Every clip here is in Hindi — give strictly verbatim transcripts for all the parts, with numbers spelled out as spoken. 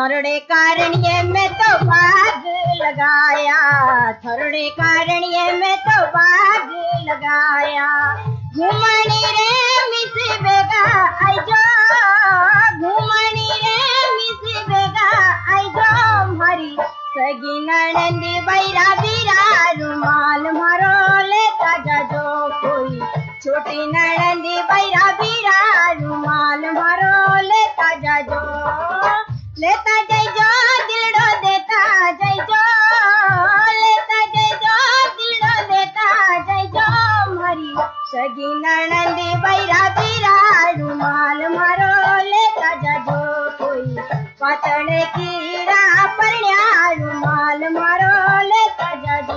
थोड़े कारण ये मैं तो भाग लगाया, थोड़े कारण ये मैं तो भाग लगाया। घुमणी रे मिस बेगा आई जो, घुमणी रे मिस बेगा आई जो मारी सगी नणंदी बैरा बीरा रुमाल मारो लेता जाजो कोई, छोटी नणंदी बैरा बीरा रुमाल मारो लेता जाजो, लेता जाइजो दिलड़ो देता जाइजो, लेता जाइजो दिलड़ो देता जाइजो मारी सगी नणंदी बैरा बीरा रुमाल मारो लेता जाजो कोई, पातड़े कीड़ा परण्या रुमाल मारो लेता जाजो।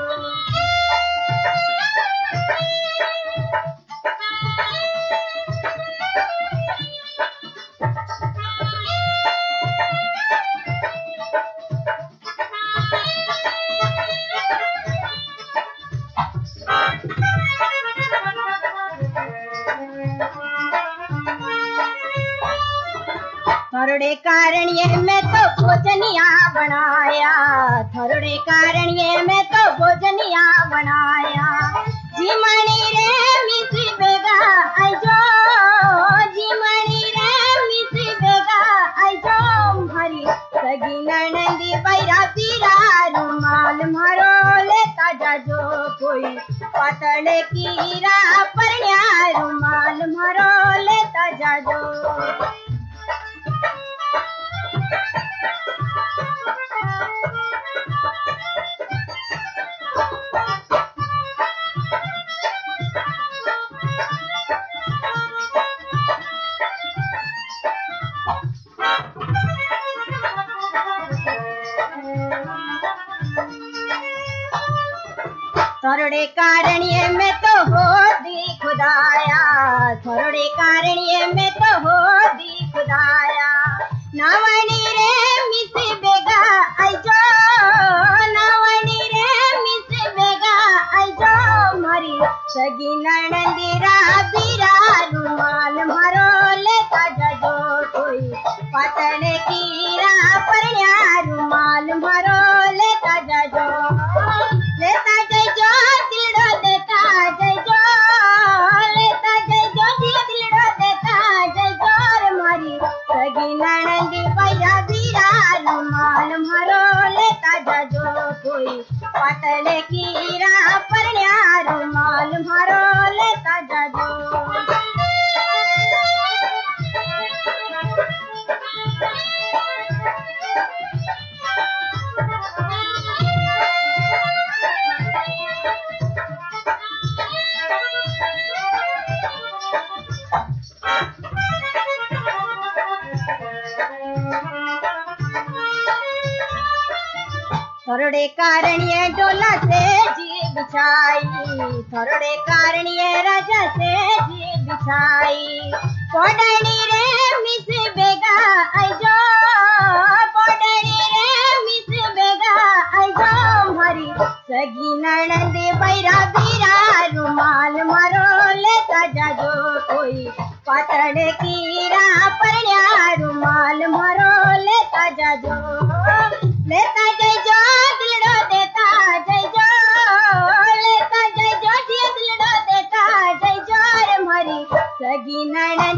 थोड़े कारण ये मैं तो भोजनिया बनाया, थोड़े कारण ये मैं तो भोजनिया बनाया। जीमणी रे मिस बेगा आई जो, जीमणी रे मिस बेगा आई जो मारी सगी नणंदी बैरा बीरा रुमाल मारो लेता जाजो कोई, पातड़े कीड़ा परण्या रुमाल मारो लेता जाजो। थोड़े कारण ये मैं तो हो दी खुदाया, थोड़े कारण ये मैं तो हो दी खुदाया। नावणी रे मिस बेगा आई जो, नावणी रे मिस बेगा आई जो मारी सगी नणंदी रा बीरा रुमाल मारो लेता जाजो कोई, पातड़े कीड़ा परण्या रुमाल मारो लेता जाजो, लेता जाइजो दिलड़ो देता जाइजो, लेता जाइजो दिल दिलड़ो देता जाइजो रे मारी सगी नणंदी बैरा बीरा रुमाल मारो लेता जाजो कोई, पातड़े कीड़ा परण्या रुमाल मारो लेता जाजो। थोड़े कारण ये डोला से जी बिछाई, थोड़े कारण ये राजा से जी बिछाई। पोडणी रे मिस बेगा आई जो, पोडणी रे मिस बेगा आई जो मारी सगी नणंदी बैरा बीरा रुमाल मारो लेता जाजो कोई, पातड़े कीड़ा परण्या रुमाल मारो लेता जाजो, लेता जाइजो दिलड़ो देता जाइजो, लेता जाइजो दिलड़ो देता जाइजो रे मारी सगी नणंदी